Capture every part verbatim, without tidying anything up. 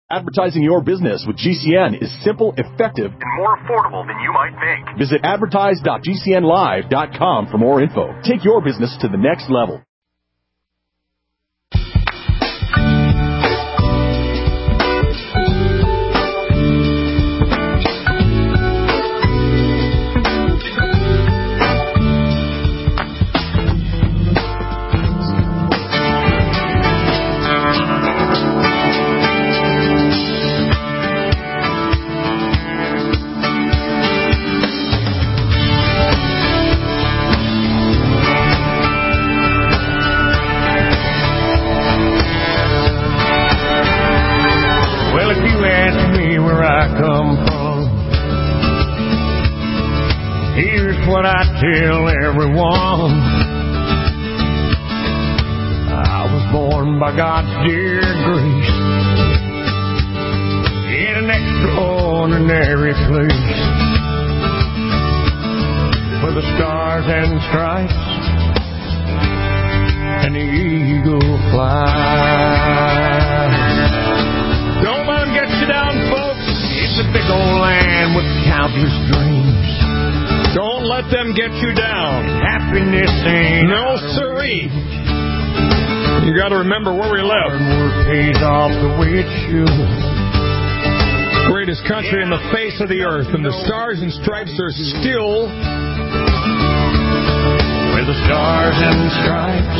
Advertising your business with G C N is simple, effective, and more affordable than you might think. Visit advertise dot g c n live dot com for more info. Take your business to the next level. What I tell everyone, I was born by God's dear grace in an extraordinary place where the stars and stripes and the eagle flies. Don't let them get you down, folks. It's a big old land with countless dreams. Don't let them get you down. Happiness ain't no siree. You got to remember where we live. Pays off the way it should. Greatest country in the face of the earth, and the stars and stripes are still where the stars and stripes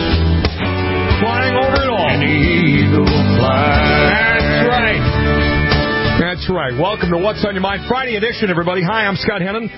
flying over it all. And the eagle flies. That's right. That's right. Welcome to What's on Your Mind Friday edition, everybody. Hi, I'm Scott Hennon.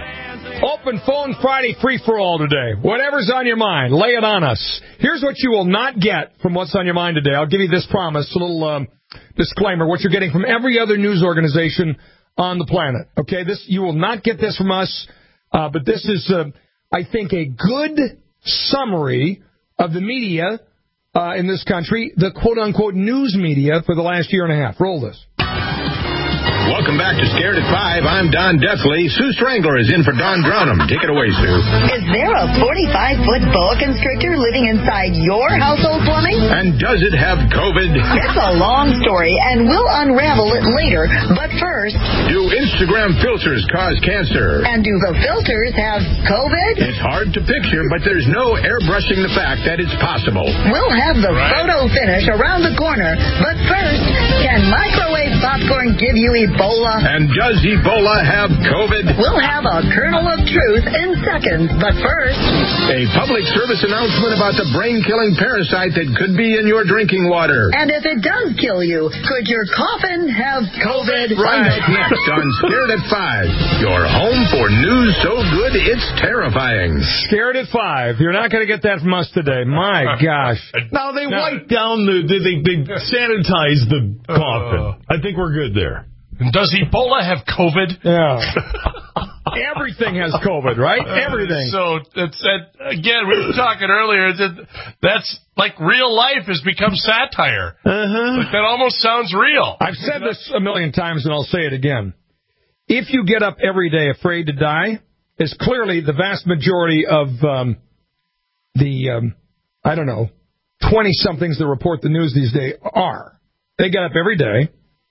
Open Phone Friday free-for-all today. Whatever's on your mind, lay it on us. Here's what you will not get from What's on Your Mind today. I'll give you this promise, a little um, disclaimer, what you're getting from every other news organization on the planet. Okay, this you will not get this from us, uh, but this is, uh, I think, a good summary of the media uh, in this country, the quote-unquote news media for the last year and a half. Roll this. Welcome back to Scared at Five. I'm Don Deathley. Sue Strangler is in for Don Dronham. Take it away, Sue. Is there a forty-five foot boa constrictor living inside your household plumbing? And does it have COVID? It's a long story, and we'll unravel it later. But first... Do Instagram filters cause cancer? And do the filters have COVID? It's hard to picture, but there's no airbrushing the fact that it's possible. We'll have the right. photo finish around the corner. But first, can microwave popcorn give you Ebola? And does Ebola have COVID? We'll have a kernel of truth in seconds, but first... A public service announcement about the brain-killing parasite that could be in your drinking water. And if it does kill you, could your coffin have COVID? Find out next on Scared at Five. Your home for news so good it's terrifying. Scared at Five. You're not going to get that from us today. My gosh. Now, they no. wipe down the... They, they sanitize the coffin. Uh, I think we're good there. Does Ebola have COVID? Yeah. Everything has COVID, right? Everything. So, it's that, again, we were talking earlier, that that's like real life has become satire. Uh-huh. Like that almost sounds real. I've said this a million times, and I'll say it again. If you get up every day afraid to die, as clearly the vast majority of um, the, um, I don't know, twenty-somethings that report the news these days are. They get up every day.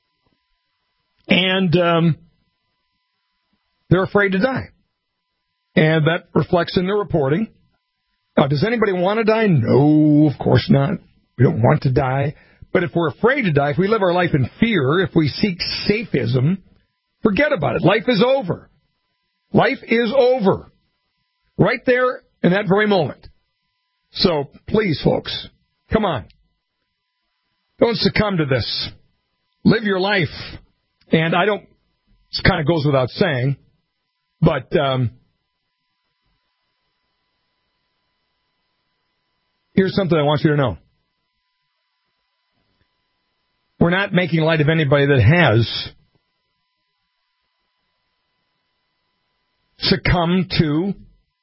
And um, they're afraid to die. And that reflects in their reporting. Now, does anybody want to die? No, of course not. We don't want to die. But if we're afraid to die, if we live our life in fear, if we seek safism, forget about it. Life is over. Life is over. Right there in that very moment. So, please, folks, come on. Don't succumb to this. Live your life. And I don't, this kind of goes without saying, but um, here's something I want you to know. We're not making light of anybody that has succumbed to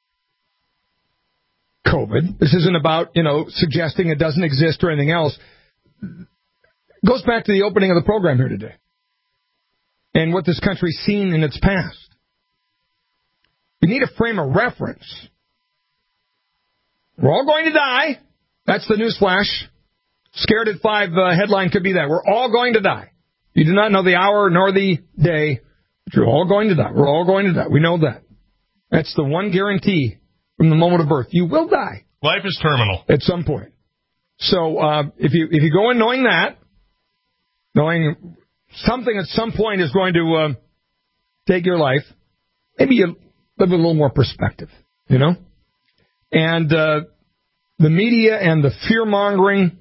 COVID. This isn't about, you know, suggesting it doesn't exist or anything else. It goes back to the opening of the program here today. And what this country's seen in its past. We need a frame of reference. We're all going to die. That's the news flash. Scared at Five uh, headline could be that. We're all going to die. You do not know the hour nor the day, but you're all going to die. We're all going to die. We know that. That's the one guarantee from the moment of birth. You will die. Life is terminal. At some point. So uh, if you if you go in knowing that, knowing something at some point is going to uh, take your life, maybe you live with a little more perspective, you know? And uh, the media and the fear-mongering,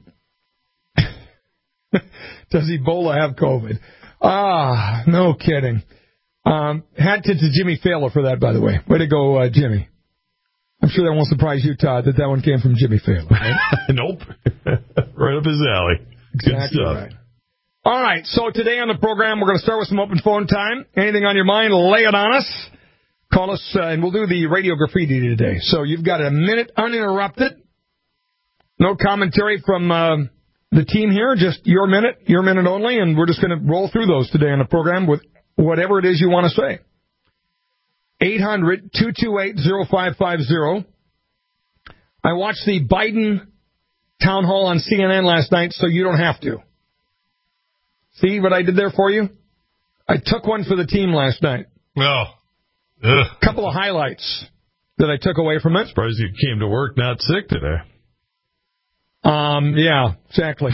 does Ebola have COVID? Ah, no kidding. Um, hat tip to Jimmy Fallon for that, by the way. Way to go, uh, Jimmy. I'm sure that won't surprise you, Todd, that that one came from Jimmy Fallon. Right? Nope. Right up his alley. Exactly Good stuff. right. All right, so today on the program, we're going to start with some open phone time. Anything on your mind, lay it on us. Call us, uh, and we'll do the radio graffiti today. So you've got a minute uninterrupted. No commentary from uh, the team here, just your minute, your minute only, and we're just going to roll through those today on the program with whatever it is you want to say. eight hundred, two two eight, oh five five oh. I watched the Biden town hall on C N N last night, so you don't have to. See what I did there for you? I took one for the team last night. Oh. A couple of highlights that I took away from it. Surprised you came to work not sick today. Um, yeah, exactly.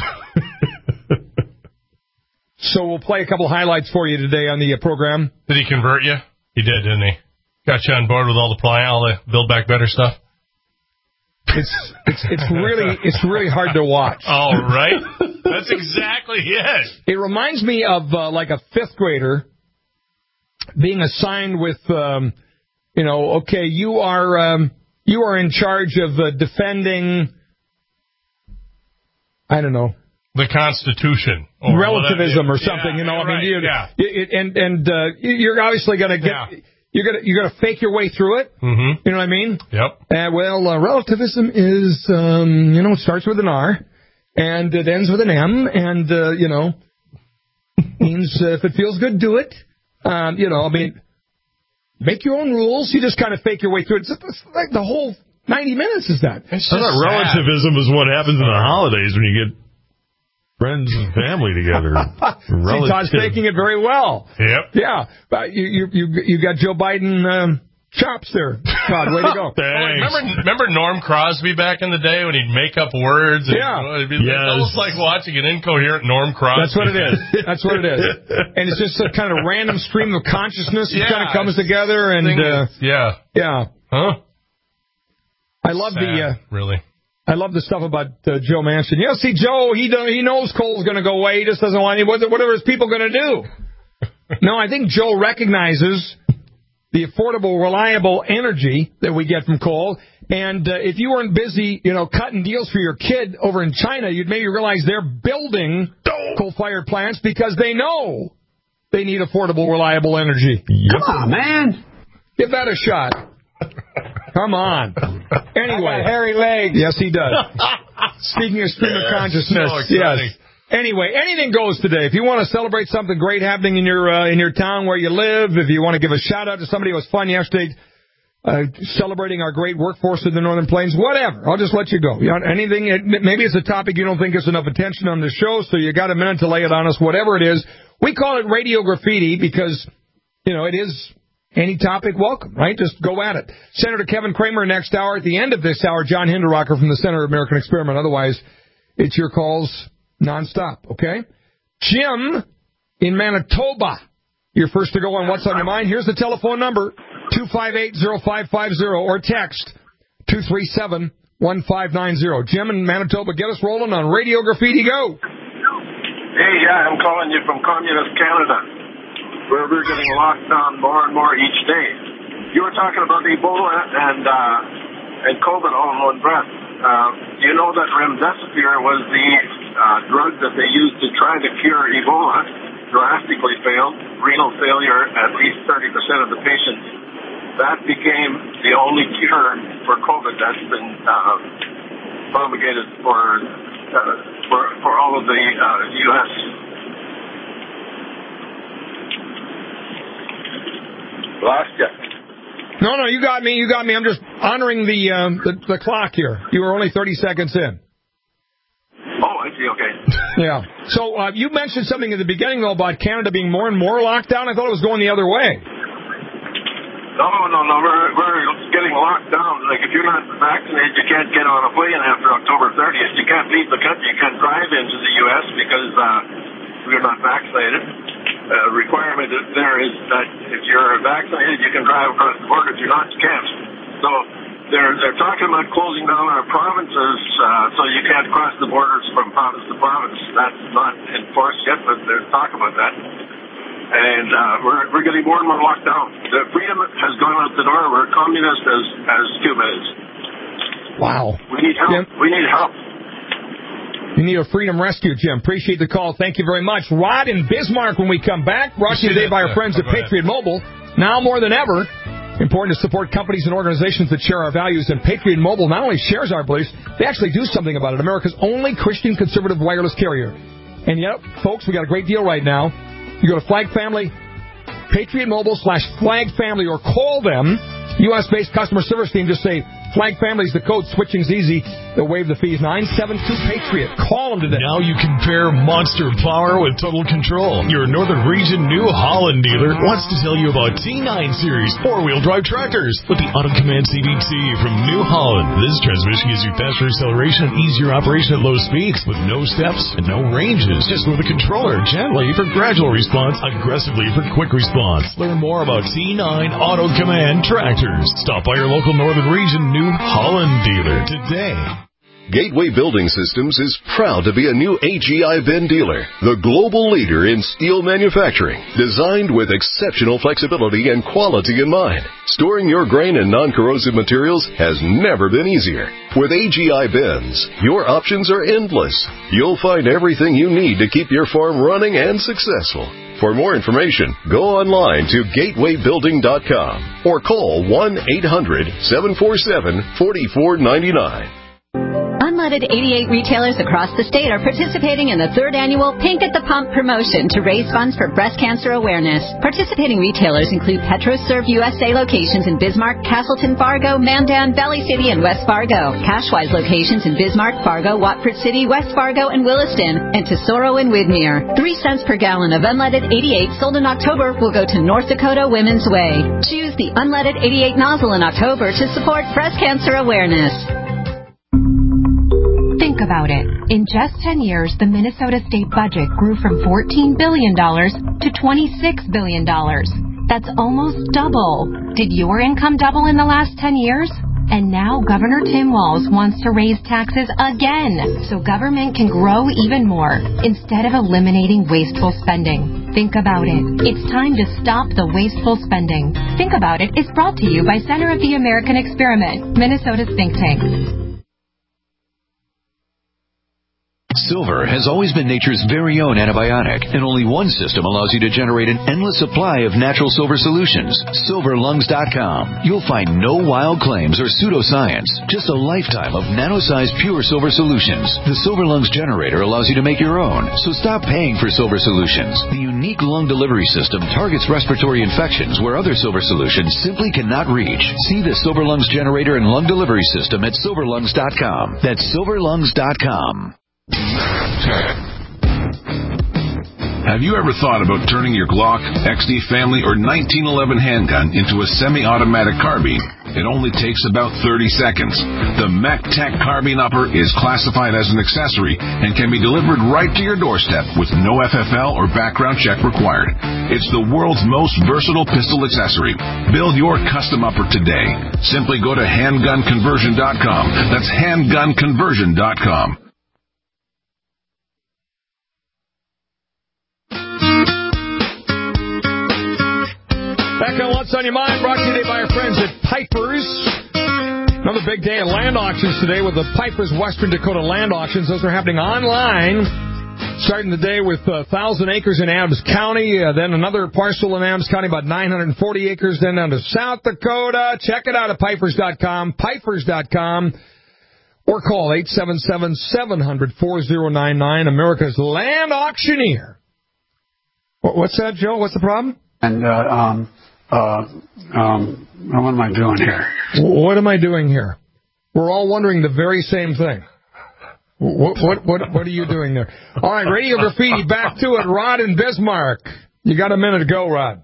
So we'll play a couple of highlights for you today on the uh, program. Did he convert you? He did, didn't he? Got you on board with all the plan, all the Build Back Better stuff? It's it's it's really it's really hard to watch. All right. That's exactly it. It reminds me of uh, like a fifth grader being assigned with, um, you know, okay, you are um, you are in charge of uh, defending, I don't know, the Constitution, or relativism, whatever. or something. Yeah, you know, I right, mean, you, yeah. it, and and uh, you're obviously going to get. Yeah. You're gonna you're gonna fake your way through it. Mm-hmm. You know what I mean? Yep. Uh, well, uh, relativism is um, you know, it starts with an R, and it ends with an M, and uh, you know, means uh, if it feels good, do it. Um, you know, I mean, make your own rules. You just kind of fake your way through it. It's, it's like the whole ninety minutes is that. It's I thought relativism is what happens in the holidays when you get friends and family together. See, Todd's faking it very well. Yep. Yeah. Uh, you, you you you got Joe Biden um, chops there, Todd. Way to go. Well, remember, remember Norm Crosby back in the day when he'd make up words? And, Yeah. It'd be Yes. almost like watching an incoherent Norm Crosby. That's what it is. That's what it is. And it's just a kind of random stream of consciousness that Yeah. kind of comes together. And Thing uh, is, yeah. yeah, Huh? I love Sad, the. Uh, really. I love the stuff about uh, Joe Manchin. Yeah, see, Joe, he do, he knows coal's going to go away. He just doesn't want any. What, what are his people going to do? No, I think Joe recognizes the affordable, reliable energy that we get from coal. And uh, if you weren't busy, you know, cutting deals for your kid over in China, you'd maybe realize they're building coal-fired plants because they know they need affordable, reliable energy. Yep. Come on, man. Give that a shot. Come on. Anyway. Hairy legs. Yes, he does. Speaking of stream of consciousness. So exciting. Yes. Anyway, anything goes today. If you want to celebrate something great happening in your uh, in your town where you live, if you want to give a shout out to somebody who was fun yesterday, uh, celebrating our great workforce in the Northern Plains, whatever. I'll just let you go. You know, anything. Maybe it's a topic you don't think gets enough attention on the show, so you got a minute to lay it on us. Whatever it is, we call it Radio Graffiti because, you know, it is. Any topic, welcome, right? Just go at it. Senator Kevin Cramer next hour. At the end of this hour, John Hinderrocker from the Center of American Experiment. Otherwise, it's your calls nonstop, okay? Jim in Manitoba. You're first to go on What's on Your Mind. Here's the telephone number, two five eight, oh five five oh, or text two three seven, one five nine zero. Jim in Manitoba, get us rolling on Radio Graffiti. Go. Hey, yeah, I'm calling you from Communist Canada, where we're getting locked down more and more each day. You were talking about Ebola and uh, and COVID all in one breath. Uh, you know that remdesivir was the uh, drug that they used to try to cure Ebola, drastically failed, renal failure at least thirty percent of the patients. That became the only cure for COVID that's been uh, promulgated for, uh, for, for all of the uh, U S Lost you. No, no, you got me. You got me. I'm just honoring the, um, the the clock here. You were only thirty seconds in. Oh, I see. Okay. Yeah. So uh, you mentioned something at the beginning, though, about Canada being more and more locked down. I thought it was going the other way. No, no, no. We're, we're getting locked down. Like, if you're not vaccinated, you can't get on a plane after October thirtieth. You can't leave the country. You can't drive into the U S because uh, you're not vaccinated. Uh, requirement there is that if you're vaccinated, you can drive across the border. If you're not, you can't. So they're they're talking about closing down our provinces, uh, so you can't cross the borders from province to province. That's not enforced yet, but they're talking about that. And uh, we're we're getting more and more locked down. The freedom has gone out the door. We're communist as as Cuba is. Wow. We need help. Jim? We need help. You need a freedom rescue, Jim. Appreciate the call. Thank you very much. Rod in Bismarck when we come back. Brought to you today by our friends at Patriot Mobile. Now more than ever, important to support companies and organizations that share our values. And Patriot Mobile not only shares our beliefs, they actually do something about it. America's only Christian conservative wireless carrier. And yet, folks, we got a great deal right now. You go to Flag Family, Patriot Mobile slash Flag Family, or call them. U S-based customer service team. Just say Flag Family's the code. Switching's easy. They'll waive the fees. nine seven two Patriot. Call them today. Now you can pair monster power with total control. Your Northern Region New Holland dealer wants to tell you about T nine Series four-wheel drive tractors with the Auto Command C V T from New Holland. This transmission gives you faster acceleration and easier operation at low speeds with no steps and no ranges. Just move the controller gently for gradual response, aggressively for quick response. Learn more about T nine Auto Command tractors. Stop by your local Northern Region New Holland dealer today. Gateway Building Systems is proud to be a new A G I Ben dealer, the global leader in steel manufacturing, designed with exceptional flexibility and quality in mind. Storing your grain and non-corrosive materials has never been easier. With A G I Bens, your options are endless. You'll find everything you need to keep your farm running and successful. For more information, go online to gateway building dot com or call one eight hundred seven four seven four four nine nine. Unleaded eighty-eight retailers across the state are participating in the third annual Pink at the Pump promotion to raise funds for breast cancer awareness. Participating retailers include PetroServe U S A locations in Bismarck, Castleton, Fargo, Mandan, Valley City, and West Fargo. Cashwise locations in Bismarck, Fargo, Watford City, West Fargo, and Williston, and Tesoro and Widmer. Three cents per gallon of unleaded eighty-eight sold in October will go to North Dakota Women's Way. Choose the unleaded eighty-eight nozzle in October to support breast cancer awareness. Think about it. In just ten years, the Minnesota state budget grew from fourteen billion dollars to twenty-six billion dollars. That's almost double. Did your income double in the last ten years? And now Governor Tim Walz wants to raise taxes again so government can grow even more instead of eliminating wasteful spending. Think about it. It's time to stop the wasteful spending. Think About It is brought to you by Center of the American Experiment, Minnesota's think tank. Silver has always been nature's very own antibiotic, and only one system allows you to generate an endless supply of natural silver solutions. silver lungs dot com. You'll find no wild claims or pseudoscience, just a lifetime of nano-sized pure silver solutions. The Silver Lungs generator allows you to make your own, so stop paying for silver solutions. The unique lung delivery system targets respiratory infections where other silver solutions simply cannot reach. See the Silver Lungs generator and lung delivery system at silver lungs dot com. That's silver lungs dot com. Have you ever thought about turning your Glock, X D Family, or nineteen eleven handgun into a semi-automatic carbine? It only takes about thirty seconds. The MacTac Carbine Upper is classified as an accessory and can be delivered right to your doorstep with no F F L or background check required. It's the world's most versatile pistol accessory. Build your custom upper today. Simply go to handgun conversion dot com. That's handgun conversion dot com. Back on What's on Your Mind, brought to you today by our friends at Piper's. Another big day of land auctions today with the Piper's Western Dakota Land Auctions. Those are happening online. Starting the day with uh, one thousand acres in Adams County, uh, then another parcel in Adams County, about nine hundred forty acres, then down to South Dakota. Check it out at pipers dot com, pipers dot com, or call eight seven seven, seven hundred, four oh nine nine, America's Land Auctioneer. What's that, Joe? What's the problem? And, uh, um, uh, um, what am I doing here? What am I doing here? We're all wondering the very same thing. What, what what what are you doing there? All right, Radio Graffiti, back to it. Rod in Bismarck. You got a minute to go, Rod.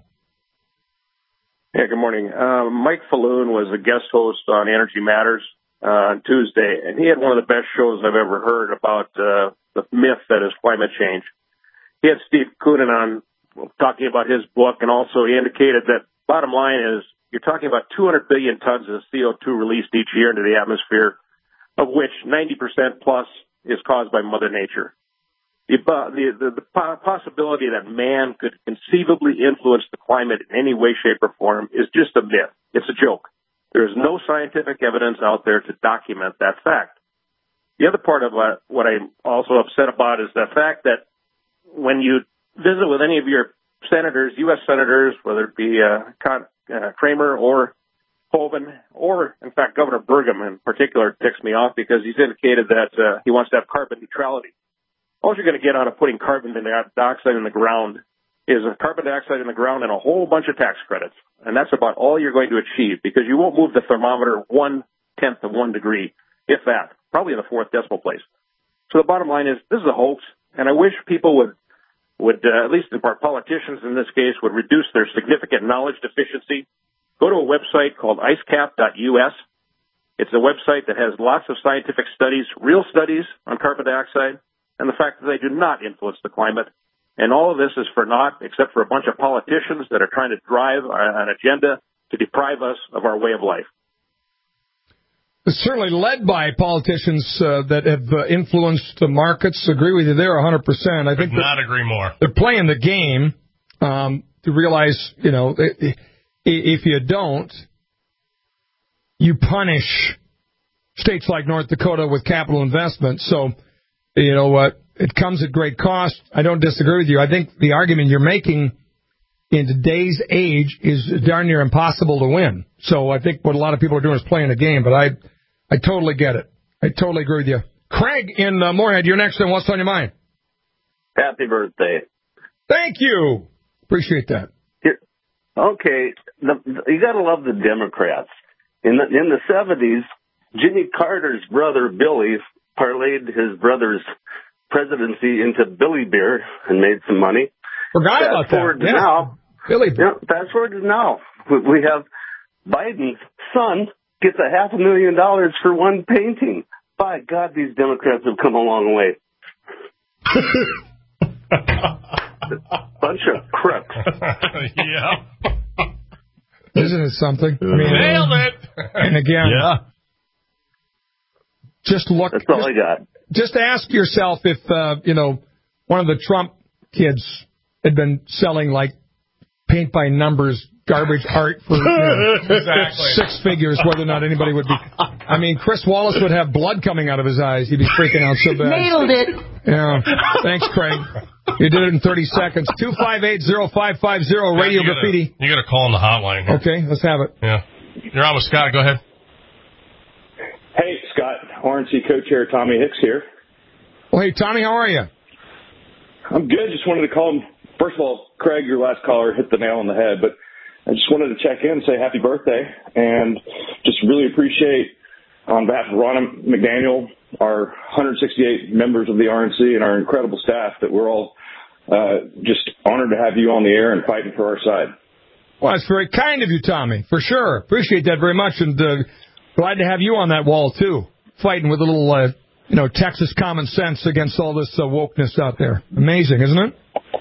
Yeah, good morning. Uh, Mike Falloon was a guest host on Energy Matters uh, on Tuesday, and he had one of the best shows I've ever heard about uh, the myth that is climate change. He had Steve Koonin on talking about his book, and also he indicated that bottom line is you're talking about two hundred billion tons of C O two released each year into the atmosphere, of which ninety percent plus is caused by Mother Nature. The, the, the, the possibility that man could conceivably influence the climate in any way, shape, or form is just a myth. It's a joke. There's no scientific evidence out there to document that fact. The other part of what, what I'm also upset about is the fact that when you visit with any of your senators, U S senators, whether it be uh, Con, uh, Kramer or Hoeven, or, in fact, Governor Burgum in particular ticks me off because he's indicated that uh, he wants to have carbon neutrality. All you're going to get out of putting carbon dioxide in the ground is a carbon dioxide in the ground and a whole bunch of tax credits. And that's about all you're going to achieve because you won't move the thermometer one-tenth of one degree, if that, probably in the fourth decimal place. So the bottom line is this is a hoax, and I wish people would, would uh, at least our politicians in this case, would reduce their significant knowledge deficiency. Go to a website called icecap dot U S. It's a website that has lots of scientific studies, real studies on carbon dioxide, and the fact that they do not influence the climate. And all of this is for naught, except for a bunch of politicians that are trying to drive an agenda to deprive us of our way of life. It's certainly led by politicians uh, that have uh, influenced the markets. Agree with you there one hundred percent. I think Could not agree more. They're playing the game um, to realize, you know, if you don't, you punish states like North Dakota with capital investment. So, you know what? It comes at great cost. I don't disagree with you. I think the argument you're making in today's age is darn near impossible to win. So I think what a lot of people are doing is playing a game, but I I totally get it. I totally agree with you. Craig in uh, Moorhead, you're next, and what's on your mind? Happy birthday. Thank you. Appreciate that. Here, okay, the, you got to love the Democrats. In the, in the seventies, Jimmy Carter's brother, Billy, parlayed his brother's presidency into Billy Beer and made some money. Forgot fast about forward that. To yeah. now, Billy Beer. Yeah, fast forward to now. We have Biden's son gets a half a million dollars for one painting. By God, these Democrats have come a long way. Bunch of crooks. Yeah. Isn't it something? I mean, Nailed it. And again, yeah. Just look. That's all just, I got. Just ask yourself if uh, you know one of the Trump kids had been selling like paint by numbers garbage art for you know, exactly. six figures, whether or not anybody would be. I mean, Chris Wallace would have blood coming out of his eyes. He'd be freaking out so bad. Nailed it. Yeah. Thanks, Craig. You did it in thirty seconds. two five eight, zero five five zero, Radio you gotta, Graffiti. You got to call on the hotline here. Okay, let's have it. Yeah. You're on with Scott. Go ahead. Hey, Scott. R N C co-chair Tommy Hicks here. Well, hey, Tommy, how are you? I'm good. Just wanted to call him. First of all, Craig, your last caller hit the nail on the head, but I just wanted to check in and say happy birthday and just really appreciate on behalf of Ron McDaniel, our one hundred sixty-eight members of the R N C and our incredible staff that we're all uh, just honored to have you on the air and fighting for our side. Well, that's very kind of you, Tommy, for sure. Appreciate that very much, and uh, glad to have you on that wall, too, fighting with a little, uh, you know, Texas common sense against all this uh, wokeness out there. Amazing, isn't it?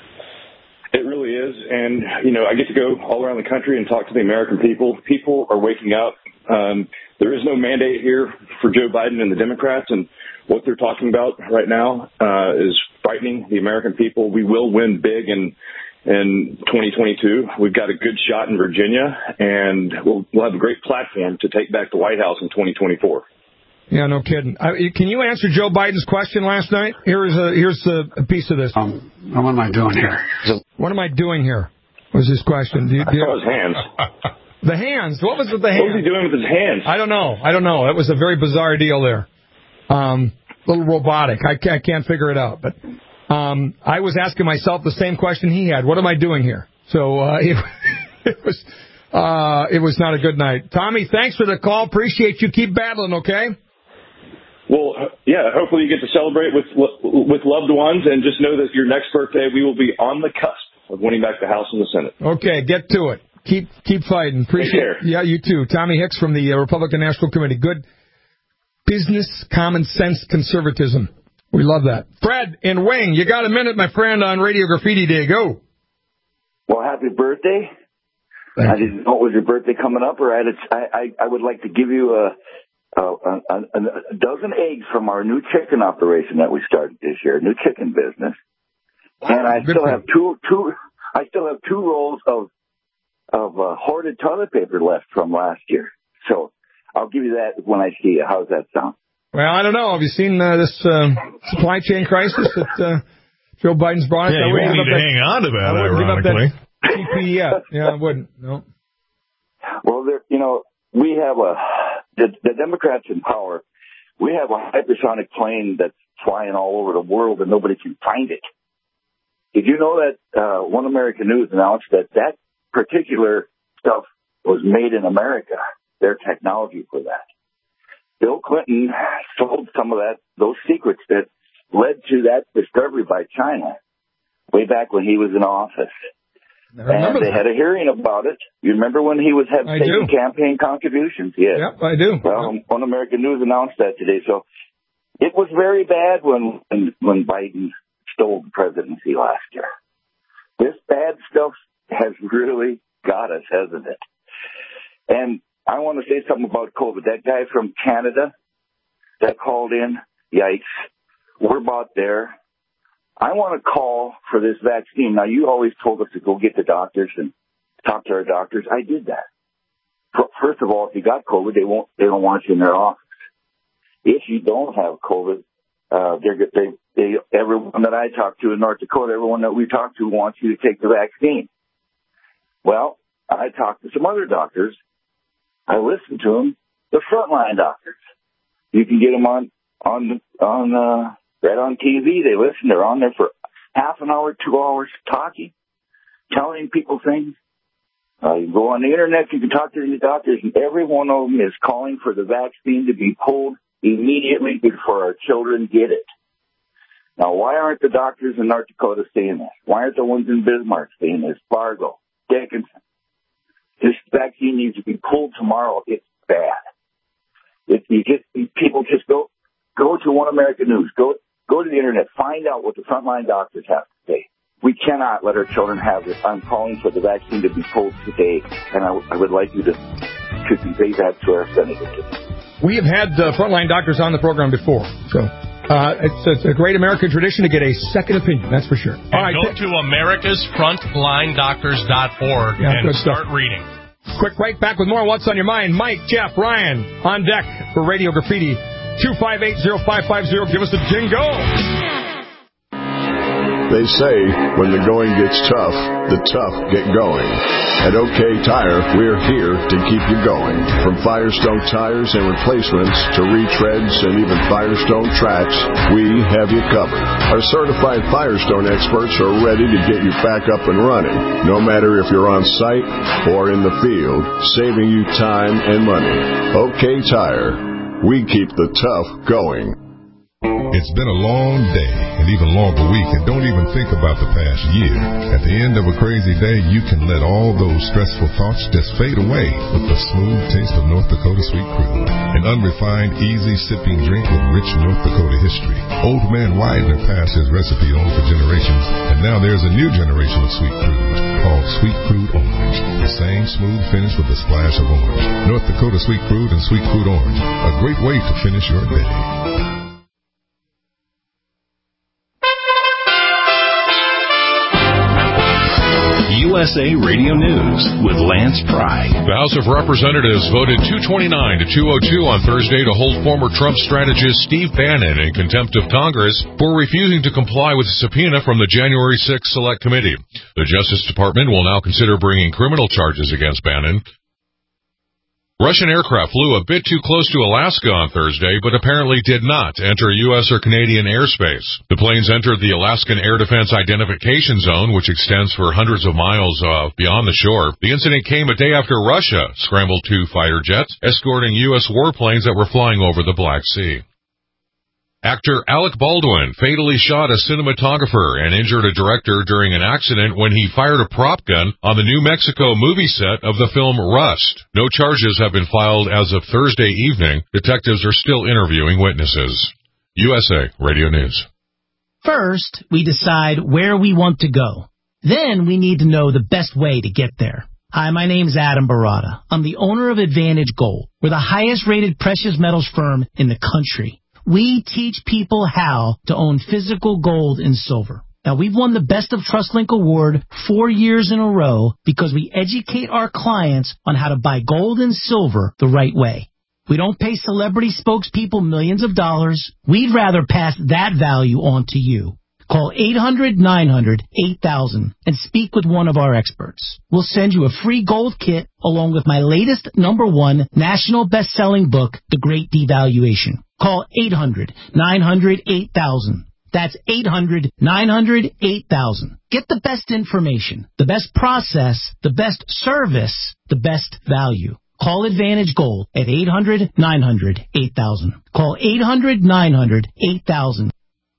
It really is, and, you know, I get to go all around the country and talk to the American people. People are waking up. Um, there is no mandate here for Joe Biden and the Democrats, and what they're talking about right now uh, is frightening the American people. We will win big in in twenty twenty-two. We've got a good shot in Virginia, and we'll, we'll have a great platform to take back the White House in twenty twenty-four. Yeah, no kidding. I, can you answer Joe Biden's question last night? Here is a here's a, a piece of this. Um, what am I doing here? What am I doing here? Was his question? Do you, do you, I saw his hands. The hands. What was with the hands? What was he doing with his hands? I don't know. I don't know. It was a very bizarre deal there. Um, a little robotic. I can't, I can't figure it out. But um, I was asking myself the same question he had. What am I doing here? So uh, it, it was uh, it was not a good night. Tommy, thanks for the call. Appreciate you. Keep battling, okay? Well, yeah, hopefully you get to celebrate with with loved ones, and just know that your next birthday, we will be on the cusp of winning back the House and the Senate. Okay, get to it. Keep keep fighting. Appreciate it. Yeah, you too. Tommy Hicks from the uh, Republican National Committee. Good business, common sense conservatism. We love that. Fred in Wing, you got a minute, my friend, on Radio Graffiti Day. Go. Well, happy birthday. Thank I didn't know it was your birthday coming up, or I, I, I would like to give you a, a, a, a dozen eggs from our new chicken operation that we started this year, new chicken business. And I Good still thing. have two, two, I still have two rolls of, of uh, hoarded toilet paper left from last year. So I'll give you that when I see you. How's that sound? Well, I don't know. Have you seen uh, this uh, supply chain crisis that uh, Joe Biden's brought? Yeah, I you won't need to that, hang on to that, I wouldn't ironically. Give up that P P E yet. Yeah, I wouldn't. No. Well, there, you know, we have a, the, the Democrats in power, we have a hypersonic plane that's flying all over the world and nobody can find it. Did you know that uh, One American News announced that that particular stuff was made in America, their technology for that? Bill Clinton sold some of that, those secrets that led to that discovery by China way back when he was in office. And they that. had a hearing about it. You remember when he was had I taking do. campaign contributions? Yes. Yep, I do. Well, One American News announced that today. So it was very bad when when, when Biden stole the presidency last year. This bad stuff has really got us, hasn't it? And I want to say something about COVID. That guy from Canada that called in, yikes, we're about there. I want to call for this vaccine. Now, you always told us to go get the doctors and talk to our doctors. I did that. First of all, if you got COVID, they won't, they don't want you in their office. If you don't have COVID, uh, they're, they, they, everyone that I talk to in North Dakota, everyone that we talk to wants you to take the vaccine. Well, I talked to some other doctors. I listened to them, the frontline doctors. You can get them on, on, on, uh, right on T V. They listen. They're on there for half an hour, two hours talking, telling people things. Uh, you go on the internet, you can talk to these doctors, and every one of them is calling for the vaccine to be pulled immediately before our children get it. Now, why aren't the doctors in North Dakota saying this? Why aren't the ones in Bismarck saying this? Fargo, Dickinson. This vaccine needs to be pulled tomorrow. It's bad. If you just, people just go, go to One American News. Go, go to the internet. Find out what the frontline doctors have to say. We cannot let our children have this. I'm calling for the vaccine to be pulled today, and I, I would like you to, to convey that to our senators. We have had uh, frontline doctors on the program before, so uh, it's, it's a great American tradition to get a second opinion, that's for sure. And All right, go to americas frontline doctors dot org Yeah, and start stuff. reading. Quick break, back with more What's on Your Mind. Mike, Jeff, Ryan, on deck for Radio Graffiti. two five eight, zero five five zero. Give us a jingle. They say when the going gets tough, the tough get going. At OK Tire, we're here to keep you going. From Firestone tires and replacements to retreads and even Firestone tracks, we have you covered. Our certified Firestone experts are ready to get you back up and running, no matter if you're on site or in the field, saving you time and money. OK Tire, we keep the tough going. It's been a long day, an even longer week, and don't even think about the past year. At the end of a crazy day, you can let all those stressful thoughts just fade away with the smooth taste of North Dakota Sweet Crude, an unrefined, easy sipping drink with rich North Dakota history. Old man Widener passed his recipe on for generations, and now there's a new generation of Sweet Crude called Sweet Crude Orange. The same smooth finish with a splash of orange. North Dakota Sweet Crude and Sweet Crude Orange, a great way to finish your day. U S A Radio News with Lance Pry. The House of Representatives voted two twenty-nine to two oh two on Thursday to hold former Trump strategist Steve Bannon in contempt of Congress for refusing to comply with a subpoena from the January sixth Select Committee. The Justice Department will now consider bringing criminal charges against Bannon. Russian aircraft flew a bit too close to Alaska on Thursday, but apparently did not enter U S or Canadian airspace. The planes entered the Alaskan Air Defense Identification Zone, which extends for hundreds of miles uh, beyond the shore. The incident came a day after Russia scrambled two fighter jets, escorting U S warplanes that were flying over the Black Sea. Actor Alec Baldwin fatally shot a cinematographer and injured a director during an accident when he fired a prop gun on the New Mexico movie set of the film Rust. No charges have been filed as of Thursday evening. Detectives are still interviewing witnesses. U S A Radio News. First, we decide where we want to go. Then we need to know the best way to get there. Hi, my name's Adam Barada. I'm the owner of Advantage Gold. We're the highest-rated precious metals firm in the country. We teach people how to own physical gold and silver. Now, we've won the Best of TrustLink Award four years in a row because we educate our clients on how to buy gold and silver the right way. We don't pay celebrity spokespeople millions of dollars. We'd rather pass that value on to you. Call eight hundred nine hundred eight thousand and speak with one of our experts. We'll send you a free gold kit along with my latest number one national best-selling book, The Great Devaluation. Call eight hundred nine hundred eight thousand. That's eight hundred nine hundred eight thousand. Get the best information, the best process, the best service, the best value. Call Advantage Gold at eight hundred nine hundred eight thousand. Call eight hundred nine hundred eight thousand.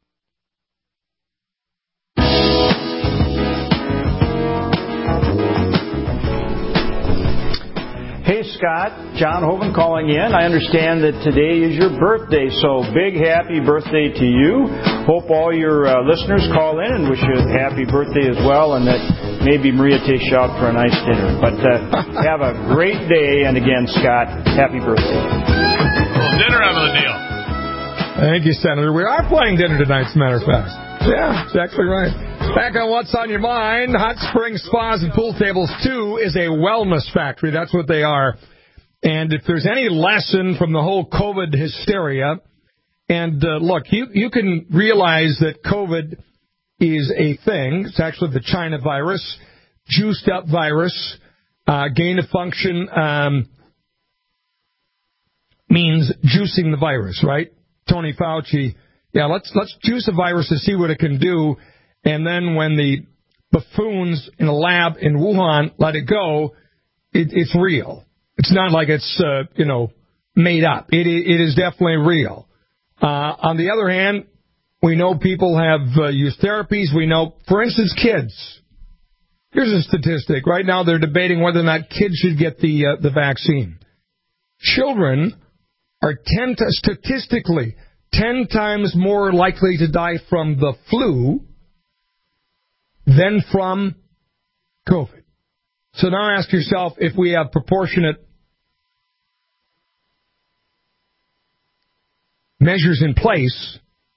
Hey, Scott, John Hoven calling in. I understand that today is your birthday, so big happy birthday to you. Hope all your uh, listeners call in and wish you a happy birthday as well, and that maybe Maria takes you out for a nice dinner. But uh, have a great day, and again, Scott, happy birthday. Well, dinner out of the deal. Thank you, Senator. We are playing dinner tonight, as a matter of fact. Yeah, exactly right. Back on What's on Your Mind, Hot Spring Spas and Pool Tables two is a wellness factory. That's what they are. And if there's any lesson from the whole COVID hysteria, and uh, look, you, you can realize that COVID is a thing. It's actually the China virus, juiced up virus, uh, gain of function um, means juicing the virus, right? Tony Fauci, yeah, let's let's juice a virus to see what it can do. And then when the buffoons in a lab in Wuhan let it go, it, it's real. It's not like it's, uh, you know, made up. It, it is definitely real. Uh, on the other hand, we know people have uh, used therapies. We know, for instance, kids. Here's a statistic. Right now they're debating whether or not kids should get the uh, the vaccine. Children are ten to, statistically ten times more likely to die from the flu than from COVID. So now ask yourself, if we have proportionate measures in place,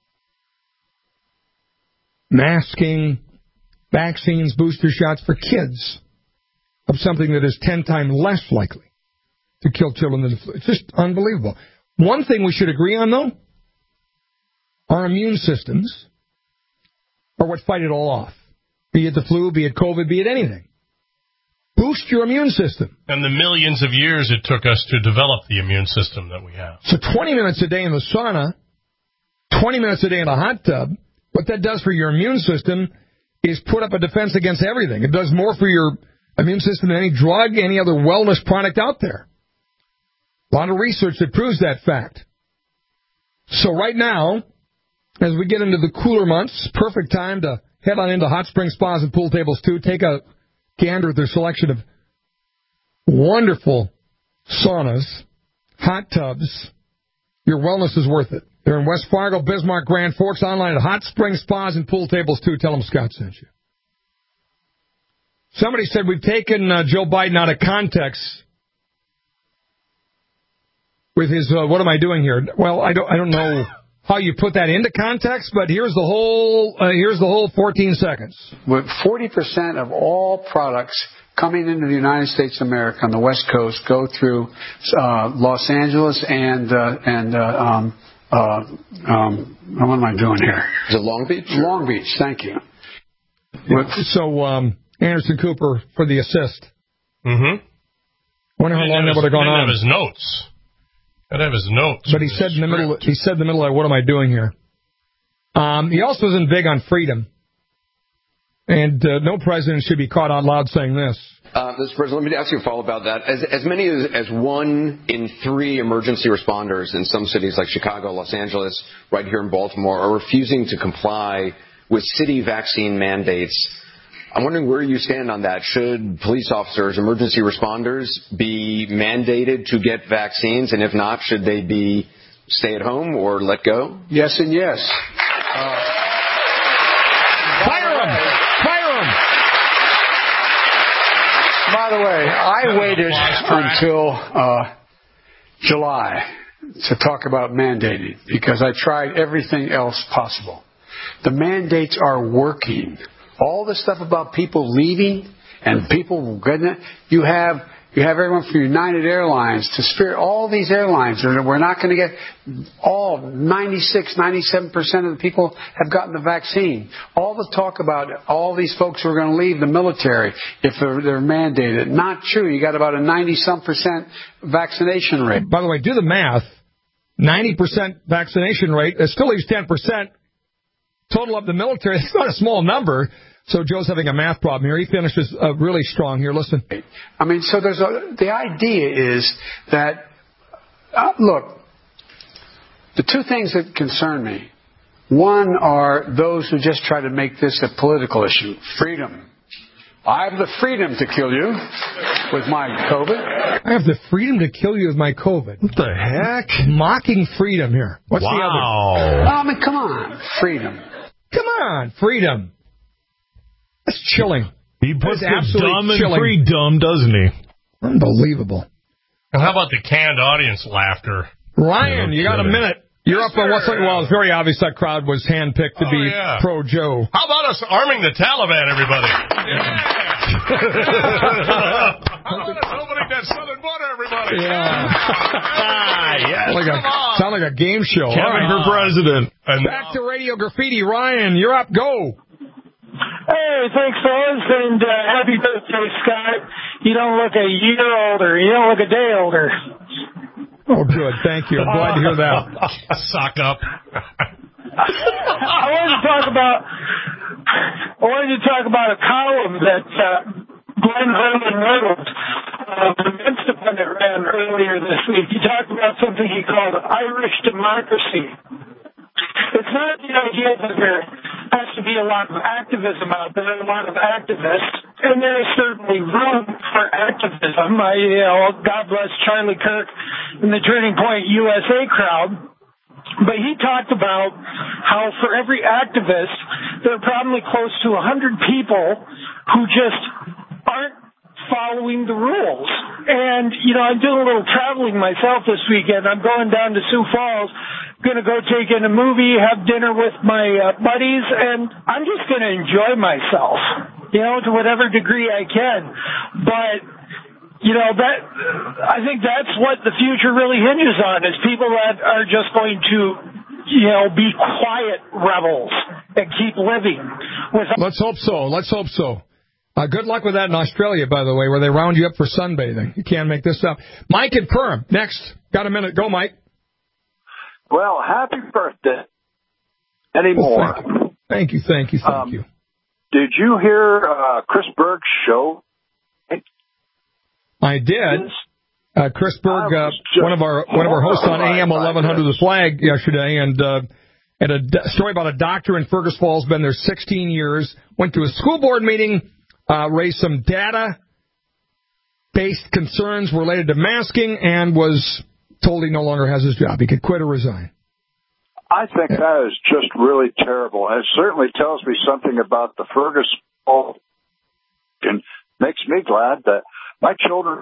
masking, vaccines, booster shots for kids, of something that is ten times less likely to kill children than the flu. It's just unbelievable. One thing we should agree on, though, our immune systems are what fight it all off. Be it the flu, be it COVID, be it anything. Boost your immune system. And the millions of years it took us to develop the immune system that we have. So twenty minutes a day in the sauna, twenty minutes a day in a hot tub, what that does for your immune system is put up a defense against everything. It does more for your immune system than any drug, any other wellness product out there. A lot of research that proves that fact. So right now, as we get into the cooler months, perfect time to head on into Hot Spring Spas and Pool Tables two. Take a gander at their selection of wonderful saunas, hot tubs. Your wellness is worth it. They're in West Fargo, Bismarck, Grand Forks, online at Hot Spring Spas and Pool Tables two. Tell them Scott sent you. Somebody said we've taken uh, Joe Biden out of context with his, uh, what am I doing here? Well, I don't, I don't know how you put that into context, but here's the whole, uh, here's the whole fourteen seconds. With forty percent of all products coming into the United States of America on the West Coast go through uh, Los Angeles and uh, and uh, um, uh, um, what am I doing here? Is it Long Beach? Long Beach, thank you. Yeah. So um, Anderson Cooper for the assist. Mm-hmm. Wonder how long that would have gone on. Have his notes. Gotta have his notes. But he said in the middle. He said in the middle, like, "What am I doing here?" Um, he also isn't big on freedom, and uh, no president should be caught out loud saying this. Uh, Mister President, let me ask you a follow-up about that. As, as many as, as one in three emergency responders in some cities like Chicago, Los Angeles, right here in Baltimore, are refusing to comply with city vaccine mandates. I'm wondering where you stand on that. Should police officers, emergency responders, be mandated to get vaccines? And if not, should they be stay at home or let go? Yes and yes. Uh, Fire them! Fire them! By the way, I waited until uh, July to talk about mandating because I tried everything else possible. The mandates are working. All the stuff about people leaving and people getting it, you have you have everyone from United Airlines to Spirit, all these airlines. We're not going to get all ninety-six, ninety-seven percent of the people have gotten the vaccine. All the talk about all these folks who are going to leave the military if they're, they're mandated. Not true. You got about a ninety-some percent vaccination rate. By the way, do the math. ninety percent vaccination rate. It still leaves ten percent. Total of the military, it's not a small number. So Joe's having a math problem here. He finishes uh, really strong here. Listen. I mean, so there's a, the idea is that, uh, look, the two things that concern me, one are those who just try to make this a political issue. Freedom. I have the freedom to kill you with my COVID. I have the freedom to kill you with my COVID. What the heck? Mocking freedom here. What's wow. the other? I mean, come on. Freedom. Come on. Freedom. That's chilling. He puts the dumb and chilling. free dumb, doesn't he? Unbelievable. And how about the canned audience laughter? Ryan, you got a minute. You're yes, up on what's like, well, it's very obvious that crowd was handpicked to oh, be yeah. pro-Joe. How about us arming the Taliban, everybody? Yeah. How about us opening that southern border, everybody? Yeah. ah, yes. Like a, sound like a game show. Kevin right. for president. And back to Radio Graffiti. Ryan, you're up. Go. Hey, thanks, fellas, and uh, happy birthday, Scott. You don't look a year older. You don't look a day older. Oh, good. Thank you. I'm glad to hear that. Sock up. I wanted to talk about. I wanted to talk about a column that uh, Glenn Herman wrote. Uh, the Men's Independent ran earlier this week. He talked about something he called Irish democracy. It's not the idea that there has to be a lot of activism out there, a lot of activists, and there is certainly room for activism. I, you know, God bless Charlie Kirk and the Turning Point U S A crowd. But he talked about how for every activist, there are probably close to one hundred people who just aren't following the rules. And, you know, I'm doing a little traveling myself this weekend. I'm going down to Sioux Falls, going to go take in a movie, have dinner with my uh, buddies, and I'm just going to enjoy myself, you know, to whatever degree I can. But, you know, that I think that's what the future really hinges on, is people that are just going to, you know, be quiet rebels and keep living. Without- Let's hope so. Let's hope so. Uh, good luck with that in Australia, by the way, where they round you up for sunbathing. You can't make this up. Mike and Perm, next. Got a minute. Go, Mike. Well, happy birthday. Any more? Oh, thank you, thank you, thank you. Thank um, you. Did you hear uh, Chris Berg's show? I did. Uh, Chris Berg, uh, one of our one of our hosts on A M eleven hundred The Flag yesterday, and uh, and a d- story about a doctor in Fergus Falls, been there sixteen years, went to a school board meeting, uh, raised some data-based concerns related to masking, and was told he no longer has his job. He could quit or resign. I think yeah. that is just really terrible. And it certainly tells me something about the Fergus Falls, and makes me glad that my children.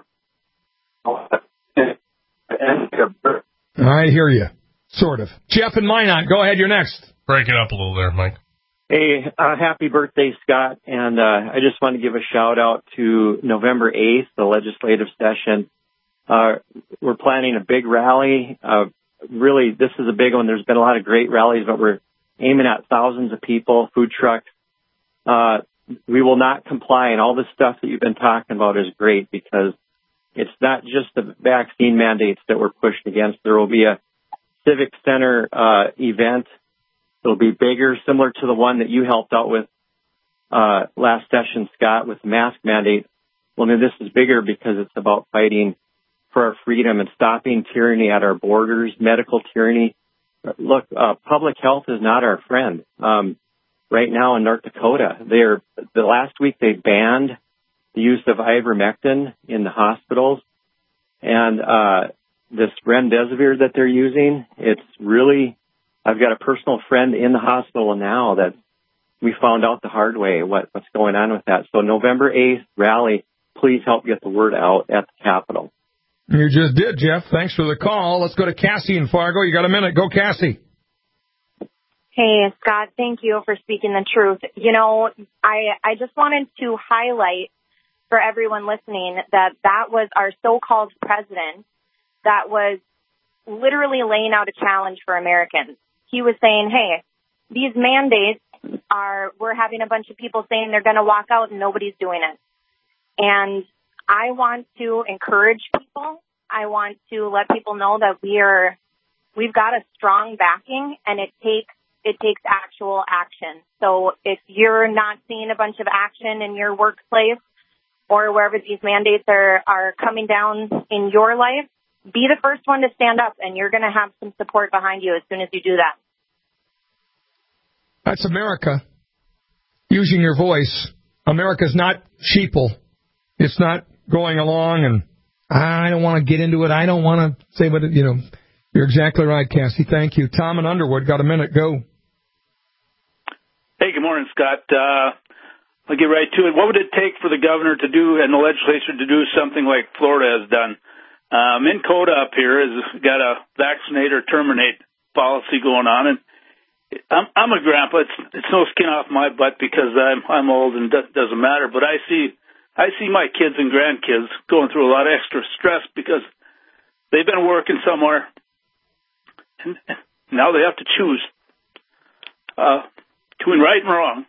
I hear you. Sort of. Jeff and Minot, go ahead. You're next. Break it up a little there, Mike. Hey, uh, happy birthday, Scott. And uh, I just want to give a shout out to November eighth, the legislative session. Uh, we're planning a big rally. Uh, really, this is a big one. There's been a lot of great rallies, but we're aiming at thousands of people, food trucks. Uh, we will not comply, and all this stuff that you've been talking about is great, because it's not just the vaccine mandates that we're pushed against. There will be a civic center uh, event. It'll be bigger, similar to the one that you helped out with uh, last session, Scott, with the mask mandate. Well, then this is bigger because it's about fighting for our freedom and stopping tyranny at our borders, medical tyranny. Look, uh, public health is not our friend. Um, right now in North Dakota, they're, the last week they banned the use of ivermectin in the hospitals. And uh, this remdesivir that they're using, it's really, I've got a personal friend in the hospital now that we found out the hard way what, what's going on with that. So November eighth rally, please help get the word out at the Capitol. You just did, Jeff. Thanks for the call. Let's go to Cassie in Fargo. You got a minute. Go, Cassie. Hey, Scott, thank you for speaking the truth. You know, I I just wanted to highlight for everyone listening that that was our so-called president that was literally laying out a challenge for Americans. He was saying, hey, these mandates are, we're having a bunch of people saying they're going to walk out and nobody's doing it. And I want to encourage people. I want to let people know that we are, we've got a strong backing, and it takes, it takes actual action. So if you're not seeing a bunch of action in your workplace or wherever these mandates are, are coming down in your life, be the first one to stand up, and you're going to have some support behind you as soon as you do that. That's America using your voice. America's not sheeple. It's not going along and I don't want to get into it. I don't want to say what, it, you know, you're exactly right, Cassie. Thank you. Tom in Underwood, got a minute. Go. Hey, good morning, Scott. Uh, I'll get right to it. What would it take for the governor to do and the legislature to do something like Florida has done? Uh, Minn Kota up here has got a vaccinate or terminate policy going on, and I'm, I'm a grandpa. It's, it's no skin off my butt because I'm, I'm old and it doesn't matter, but I see I see my kids and grandkids going through a lot of extra stress because they've been working somewhere, and now they have to choose uh, between right and wrong.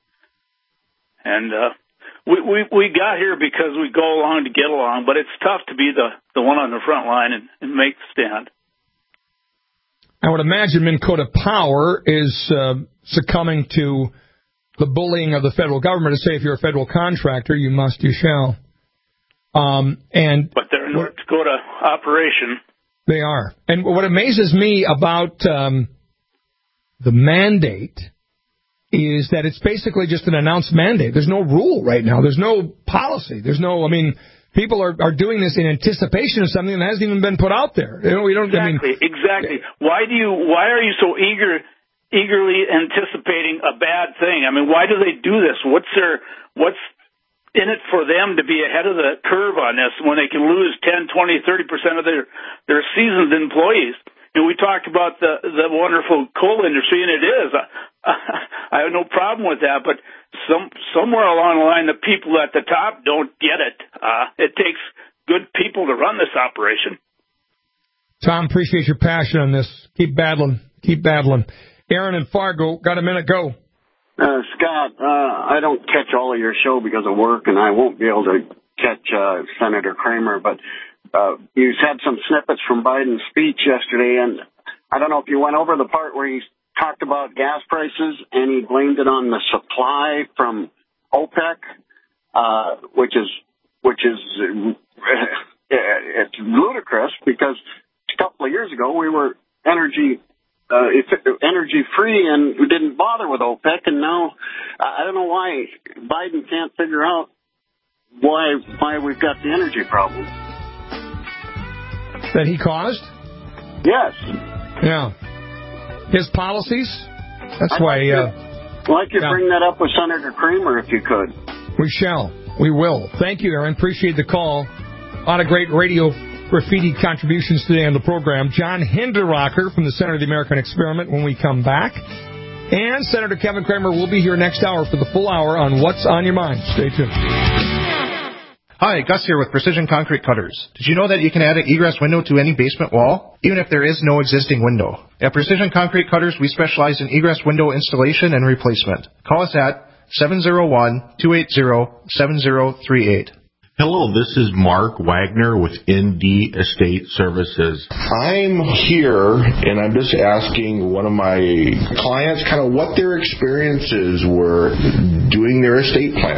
And uh, we, we we got here because we go along to get along, but it's tough to be the, the one on the front line and, and make the stand. I would imagine Minn Kota Power is uh, succumbing to the bullying of the federal government to say if you're a federal contractor, you must, you shall. Um, and but they're a North Dakota operation. They are. And what amazes me about um, the mandate is that it's basically just an announced mandate. There's no rule right now. There's no policy. There's no, I mean, people are, are doing this in anticipation of something that hasn't even been put out there. You know, we don't, exactly, I mean, exactly. Why do you, why are you so eager eagerly anticipating a bad thing? I mean, why do they do this? What's their, what's in it for them to be ahead of the curve on this when they can lose ten, twenty, thirty percent of their, their seasoned employees? And we talked about the, the wonderful coal industry, and it is. I, I have no problem with that, but some, somewhere along the line, the people at the top don't get it. Uh, it takes good people to run this operation. Tom, appreciate your passion on this. Keep battling. Keep battling. Aaron in Fargo, got a minute, go. Uh, Scott, uh, I don't catch all of your show because of work, and I won't be able to catch uh, Senator Kramer, but uh, you had some snippets from Biden's speech yesterday, and I don't know if you went over the part where he talked about gas prices, and he blamed it on the supply from OPEC, uh, which is which is uh, it's ludicrous because a couple of years ago we were energy Uh, energy free, and we didn't bother with OPEC, and now I don't know why Biden can't figure out why why we've got the energy problem that he caused. Yes. Yeah. His policies. That's I'd why. Like uh, to, like you yeah. bring that up with Senator Kramer if you could. We shall. We will. Thank you, Aaron. Appreciate the call. A lot of great radio graffiti contributions today on the program. John Hinderrocker from the Center of the American Experiment when we come back. And Senator Kevin Kramer will be here next hour for the full hour on What's on Your Mind. Stay tuned. Hi, Gus here with Precision Concrete Cutters. Did you know that you can add an egress window to any basement wall, even if there is no existing window? At Precision Concrete Cutters, we specialize in egress window installation and replacement. Call us at seven oh one, two eight zero, seven oh three eight. Hello, this is Mark Wagner with N D Estate Services. I'm here, and I'm just asking one of my clients kind of what their experiences were doing their estate plan.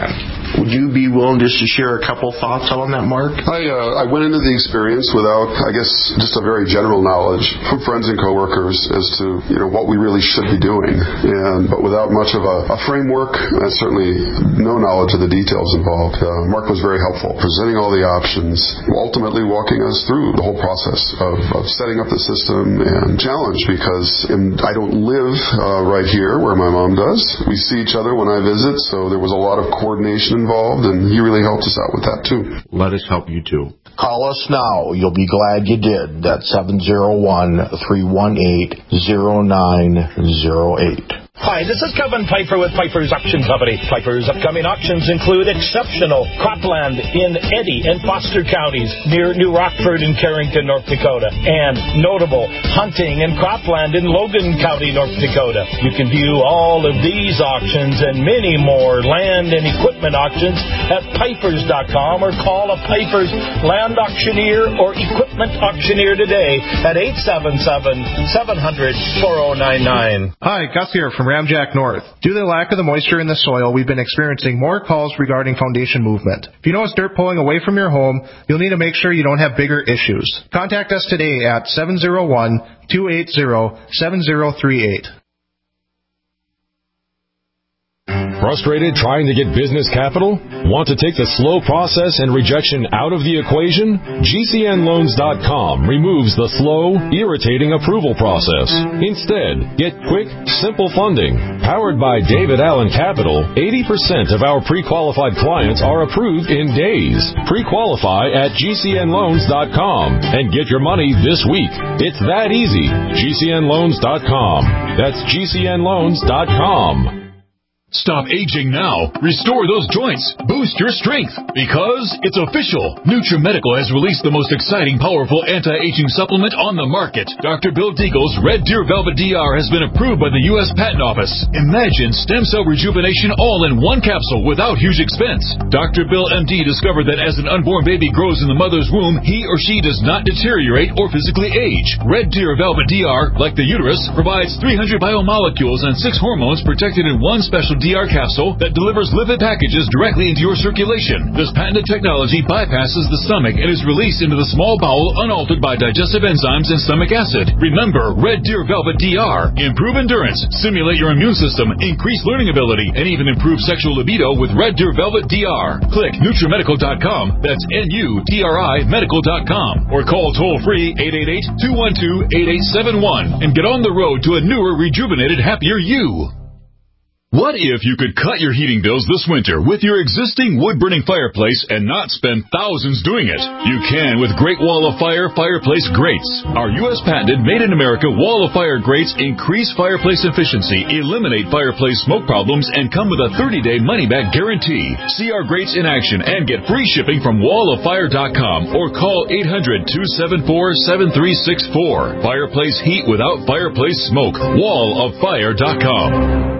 Would you be willing just to share a couple thoughts on that, Mark? I uh, I went into the experience without, I guess, just a very general knowledge from friends and coworkers as to, you know, what we really should be doing, and but without much of a, a framework, and certainly no knowledge of the details involved. Uh, Mark was very helpful, presenting all the options, ultimately walking us through the whole process of, of setting up the system and challenge, because in, I don't live uh, right here where my mom does. We see each other when I visit, so there was a lot of coordination involved, and he really helped us out with that too. Let us help you too. Call us now. You'll be glad you did. That's seven oh one, three one eight, oh nine oh eight. Hi, this is Kevin Piper with Piper's Auction Company. Piper's upcoming auctions include exceptional cropland in Eddy and Foster counties near New Rockford and Carrington, North Dakota, and notable hunting and cropland in Logan County, North Dakota. You can view all of these auctions and many more land and equipment auctions at pipers dot com or call a Piper's land auctioneer or equipment auctioneer today at eight seven seven, seven hundred, four oh nine nine. Hi, Gus here from Ramjack North. Due to the lack of the moisture in the soil, we've been experiencing more calls regarding foundation movement. If you notice dirt pulling away from your home, you'll need to make sure you don't have bigger issues. Contact us today at seven oh one, two eight zero, seven oh three eight. Frustrated trying to get business capital? Want to take the slow process and rejection out of the equation? G C N loans dot com removes the slow, irritating approval process. Instead, get quick, simple funding. Powered by David Allen Capital, eighty percent of our pre-qualified clients are approved in days. Pre-qualify at G C N loans dot com and get your money this week. It's that easy. G C N loans dot com. That's G C N loans dot com. Stop aging now. Restore those joints. Boost your strength. Because it's official. NutriMedical has released the most exciting, powerful anti-aging supplement on the market. Doctor Bill Deagle's Red Deer Velvet D R has been approved by the U S Patent Office. Imagine stem cell rejuvenation all in one capsule without huge expense. Doctor Bill M D discovered that as an unborn baby grows in the mother's womb, he or she does not deteriorate or physically age. Red Deer Velvet D R, like the uterus, provides three hundred biomolecules and six hormones protected in one special D R capsule that delivers lipid packages directly into your circulation. This patented technology bypasses the stomach and is released into the small bowel unaltered by digestive enzymes and stomach acid. Remember, Red Deer Velvet D R. Improve endurance, stimulate your immune system, increase learning ability, and even improve sexual libido with Red Deer Velvet D R. Click NutriMedical dot com, that's N U T R I medical dot com, or call toll-free eight eight eight, two one two, eight eight seven one and get on the road to a newer, rejuvenated, happier you. What if you could cut your heating bills this winter with your existing wood-burning fireplace and not spend thousands doing it? You can with Great Wall of Fire Fireplace Grates. Our U S patented made-in-America Wall of Fire grates increase fireplace efficiency, eliminate fireplace smoke problems, and come with a thirty-day money-back guarantee. See our grates in action and get free shipping from wall of fire dot com or call eight hundred, two seven four, seven three six four. Fireplace heat without fireplace smoke. wall of fire dot com.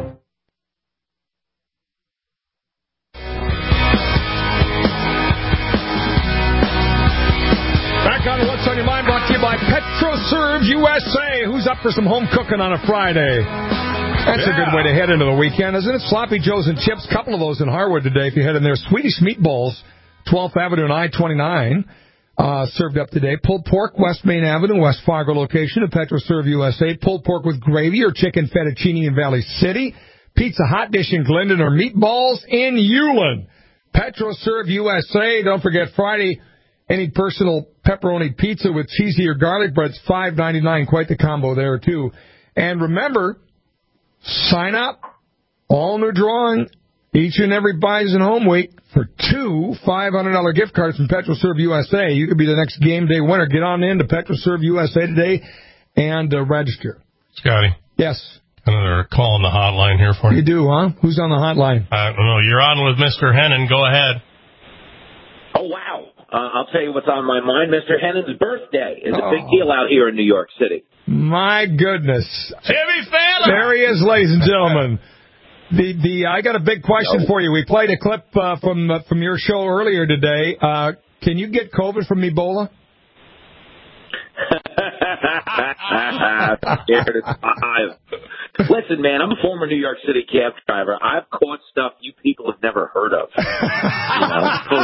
PetroServe U S A. Who's up for some home cooking on a Friday? That's yeah. a good way to head into the weekend, isn't it? Sloppy Joes and chips, a couple of those in Harwood today. If you head in there, Swedish meatballs, twelfth Avenue and I twenty-nine, uh, served up today. Pulled pork, West Main Avenue, West Fargo location of PetroServe U S A. Pulled pork with gravy or chicken fettuccine in Valley City. Pizza hot dish in Glendon or meatballs in Ulen. PetroServe U S A. Don't forget Friday. Any personal pepperoni pizza with cheesy or garlic bread's five ninety-nine. Quite the combo there, too. And remember, sign up. All in the drawing each and every Buys and Home Week for two five hundred dollars gift cards from PetroServe U S A. You could be the next game day winner. Get on in to PetroServe U S A today and uh, register. Scotty. Yes. Another call on the hotline here for you. You do, huh? Who's on the hotline? I don't know. You're on with Mister Hennon. Go ahead. Oh, wow. Uh, I'll tell you what's on my mind. Mister Hennon's birthday is oh. a big deal out here in New York City. My goodness. Jimmy Fallon! There he is, ladies and gentlemen. The the I got a big question no. for you. We played a clip uh, from uh, from your show earlier today. Uh, can you get COVID from Ebola? Scared as five. Listen, man, I'm a former New York City cab driver. I've caught stuff you people have never heard of. You know?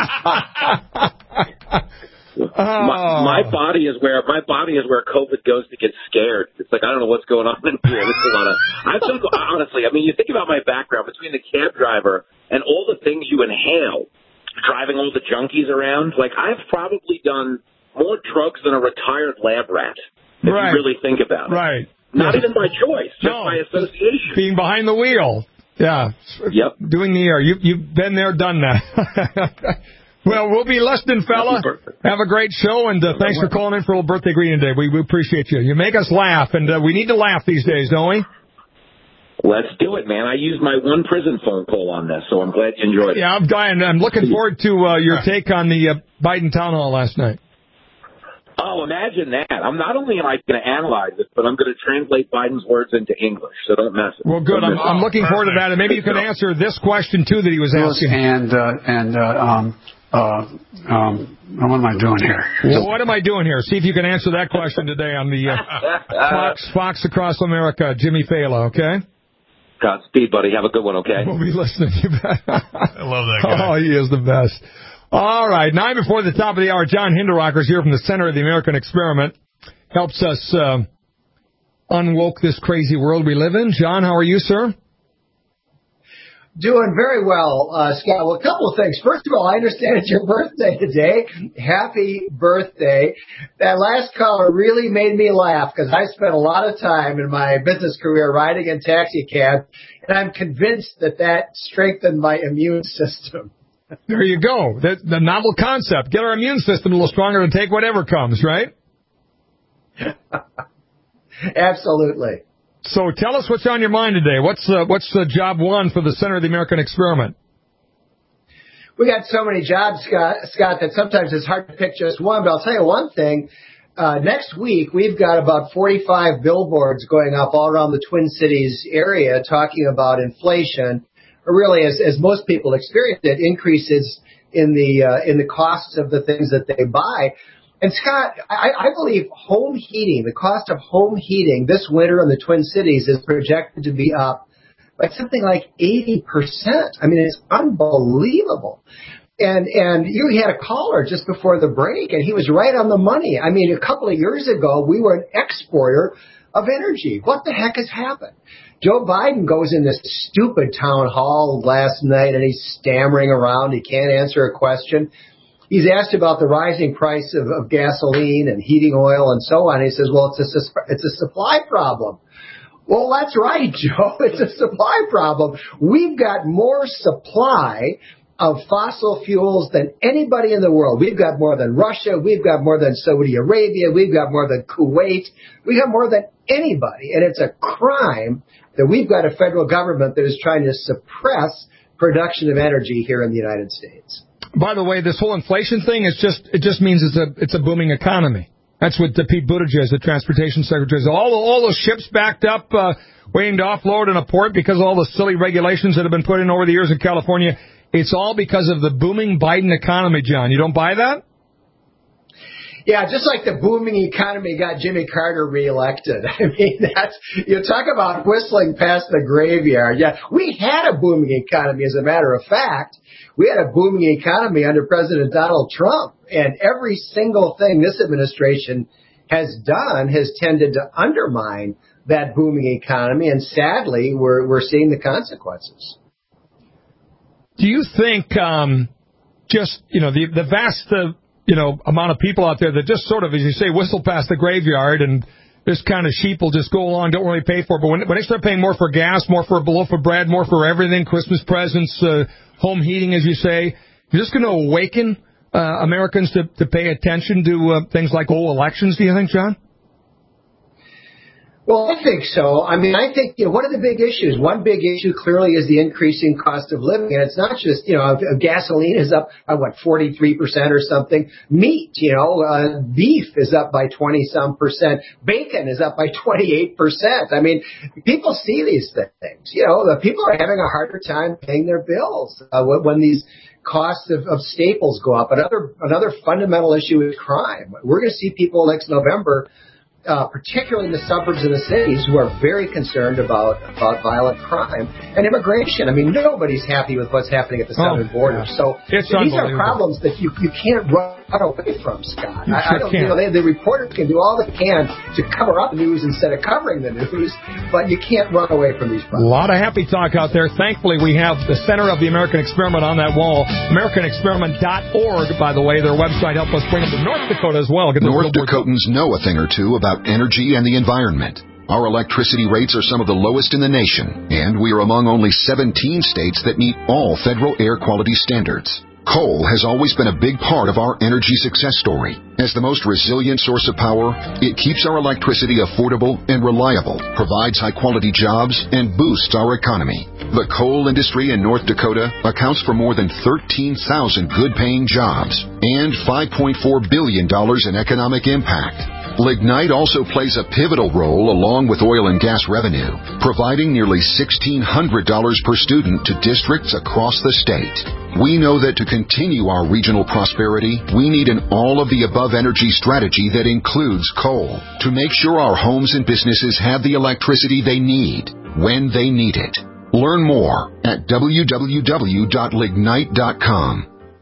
Oh. my, my body is where my body is where COVID goes to get scared. It's like I don't know what's going on in here. This is a lot of. I've done honestly. I mean, you think about my background between the cab driver and all the things you inhale, driving all the junkies around. Like I've probably done more drugs than a retired lab rat. If right. you really think about it. Right. Not yeah. even by choice, just no. by association. Being behind the wheel. Yeah. Yep. Doing the air. You you've been there, done that. Well, we'll be listening, fella. Have a great show, and uh, thanks for calling in for a little birthday greeting today. We, we appreciate you. You make us laugh, and uh, we need to laugh these days, don't we? Let's do it, man. I used my one prison phone call on this, so I'm glad you enjoyed it. Yeah, I'm dying. I'm looking forward to uh, your take on the uh, Biden town hall last night. Oh, imagine that. I'm not only am I going to analyze it, but I'm going to translate Biden's words into English, so don't mess it. Well, good. I'm, I'm looking forward to that, and maybe you can answer this question, too, that he was asking. And, uh, and uh, um, uh, um, what am I doing here? Well, what am I doing here? See if you can answer that question today on the uh, Fox, Fox Across America, Jimmy Fallon, okay? Godspeed, buddy. Have a good one, okay? We'll be listening. I love that guy. Oh, he is the best. All right, nine before the top of the hour, John Hinderrocker is here from the Center of the American Experiment. Helps us uh, unwoke this crazy world we live in. John, how are you, sir? Doing very well, uh, Scott. Well, a couple of things. First of all, I understand it's your birthday today. Happy birthday. That last caller really made me laugh because I spent a lot of time in my business career riding in taxi cabs, and I'm convinced that that strengthened my immune system. There you go. The, the novel concept. Get our immune system a little stronger to take whatever comes, right? Absolutely. So tell us what's on your mind today. What's uh, what's uh, job one for the Center of the American Experiment? We got so many jobs, Scott, Scott, that sometimes it's hard to pick just one. But I'll tell you one thing. Uh, next week, we've got about forty-five billboards going up all around the Twin Cities area talking about inflation, or really, as, as most people experience it, increases in the uh, in the costs of the things that they buy. And, Scott, I, I believe home heating, the cost of home heating this winter in the Twin Cities is projected to be up by something like eighty percent. I mean, it's unbelievable. And and you had a caller just before the break, and he was right on the money. I mean, a couple of years ago, we were an exporter of energy. What the heck has happened? Joe Biden goes in this stupid town hall last night, and he's stammering around. He can't answer a question. He's asked about the rising price of, of gasoline and heating oil and so on. He says, well, it's a, it's a supply problem. Well, that's right, Joe. It's a supply problem. We've got more supply of fossil fuels than anybody in the world. We've got more than Russia. We've got more than Saudi Arabia. We've got more than Kuwait. We have more than anybody. And it's a crime that we've got a federal government that is trying to suppress production of energy here in the United States. By the way, this whole inflation thing is just, it just means it's a, it's a booming economy. That's what the Pete Buttigieg, the transportation secretary, says. All, all those ships backed up, uh, waiting to offload in a port because of all the silly regulations that have been put in over the years in California. It's all because of the booming Biden economy, John. You don't buy that? Yeah, just like the booming economy got Jimmy Carter reelected. I mean, that's, you talk about whistling past the graveyard. Yeah, we had a booming economy, as a matter of fact. We had a booming economy under President Donald Trump, and every single thing this administration has done has tended to undermine that booming economy, and sadly, we're we're seeing the consequences. Do you think um, just, you know, the, the vast, uh, you know, amount of people out there that just sort of, as you say, whistle past the graveyard and this kind of sheep will just go along, don't really pay for it. But when, when they start paying more for gas, more for a loaf of bread, more for everything, Christmas presents, uh, home heating, as you say, you're just going to awaken uh, Americans to, to pay attention to uh, things like old elections, do you think, John? Well, I think so. I mean, I think, you know, what are the big issues? One big issue clearly is the increasing cost of living. And it's not just, you know, gasoline is up by, what, forty-three percent or something. Meat, you know, uh, beef is up by twenty-some percent. Bacon is up by twenty-eight percent. I mean, people see these things. You know, the people are having a harder time paying their bills uh, when these costs of, of staples go up. Another, another fundamental issue is crime. We're going to see people next November uh, particularly in the suburbs and the cities, who are very concerned about, about violent crime and immigration. I mean, nobody's happy with what's happening at the southern oh, border. Yeah. So it's these are problems that you, you can't run away from, Scott. I, sure I don't, you know, they, the reporters can do all they can to cover up the news instead of covering the news, but you can't run away from these problems. A lot of happy talk out there. Thankfully, we have the Center of the American Experiment on that wall. American Experiment dot org, by the way, their website helped us bring them to North Dakota as well. Get North Dakotans know a thing or two about energy and the environment. Our electricity rates are some of the lowest in the nation, and we are among only seventeen states that meet all federal air quality standards. Coal has always been a big part of our energy success story. As the most resilient source of power, it keeps our electricity affordable and reliable, provides high-quality jobs, and boosts our economy. The coal industry in North Dakota accounts for more than thirteen thousand good-paying jobs and five point four billion dollars in economic impact. Lignite also plays a pivotal role along with oil and gas revenue, providing nearly sixteen hundred dollars per student to districts across the state. We know that to continue our regional prosperity, we need an all-of-the-above energy strategy that includes coal to make sure our homes and businesses have the electricity they need when they need it. Learn more at w w w dot lignite dot com.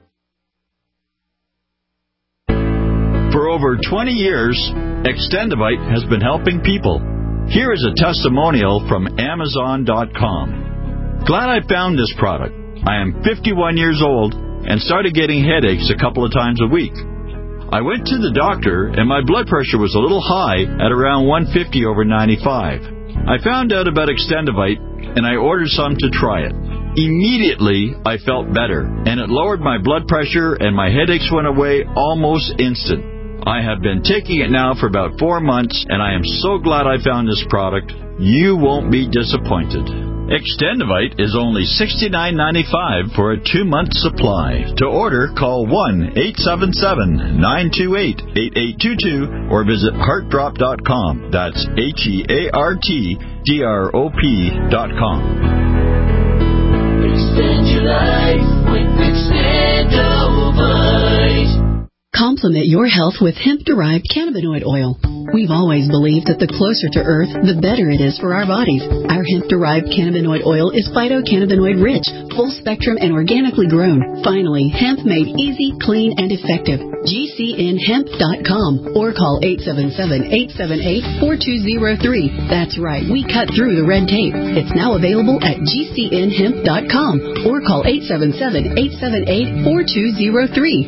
For over twenty years, Extendivite has been helping people. Here is a testimonial from Amazon dot com. Glad I found this product. I am fifty-one years old and started getting headaches a couple of times a week. I went to the doctor and my blood pressure was a little high at around one fifty over ninety-five. I found out about Extendivite and I ordered some to try it. Immediately, I felt better and it lowered my blood pressure and my headaches went away almost instant. I have been taking it now for about four months and I am so glad I found this product. You won't be disappointed. Extendivite is only sixty-nine ninety-five for a two-month supply. To order, call one eight seven seven, nine two eight, eight eight two two or visit heart drop dot com. That's H E A R T D R O P dot com. Extend your life with Extendivite. Complement your health with hemp-derived cannabinoid oil. We've always believed that the closer to Earth, the better it is for our bodies. Our hemp-derived cannabinoid oil is phytocannabinoid-rich, full-spectrum, and organically grown. Finally, hemp made easy, clean, and effective. G C N hemp dot com or call eight seven seven, eight seven eight, four two zero three. That's right, we cut through the red tape. It's now available at G C N hemp dot com or call eight seven seven, eight seven eight, four two zero three.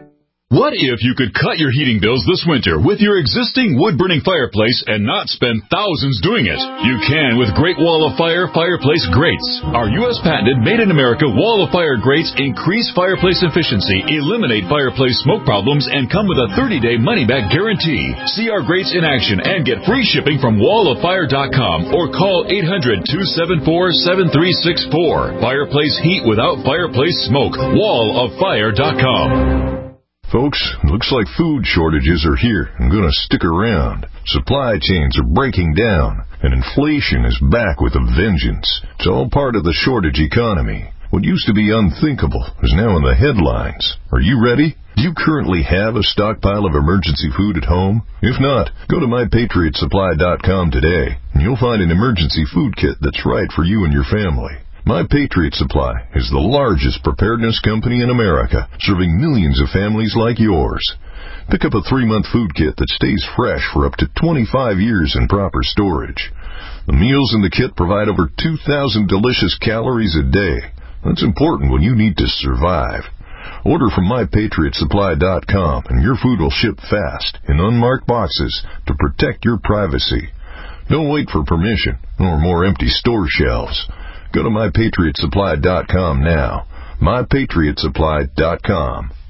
What if you could cut your heating bills this winter with your existing wood-burning fireplace and not spend thousands doing it? You can with Great Wall of Fire Fireplace Grates. Our U S patented made-in-America Wall of Fire grates increase fireplace efficiency, eliminate fireplace smoke problems, and come with a thirty-day money-back guarantee. See our grates in action and get free shipping from wall of fire dot com or call eight hundred, two seven four, seven three six four. Fireplace heat without fireplace smoke. wall of fire dot com. Folks, looks like food shortages are here and going to stick around. Supply chains are breaking down, and inflation is back with a vengeance. It's all part of the shortage economy. What used to be unthinkable is now in the headlines. Are you ready? Do you currently have a stockpile of emergency food at home? If not, go to my patriot supply dot com today, and you'll find an emergency food kit that's right for you and your family. My Patriot Supply is the largest preparedness company in America, serving millions of families like yours. Pick up a three-month food kit that stays fresh for up to twenty-five years in proper storage. The meals in the kit provide over two thousand delicious calories a day. That's important when you need to survive. Order from my patriot supply dot com and your food will ship fast in unmarked boxes to protect your privacy. Don't wait for permission or more empty store shelves. Go to my patriot supply dot com now. my patriot supply dot com.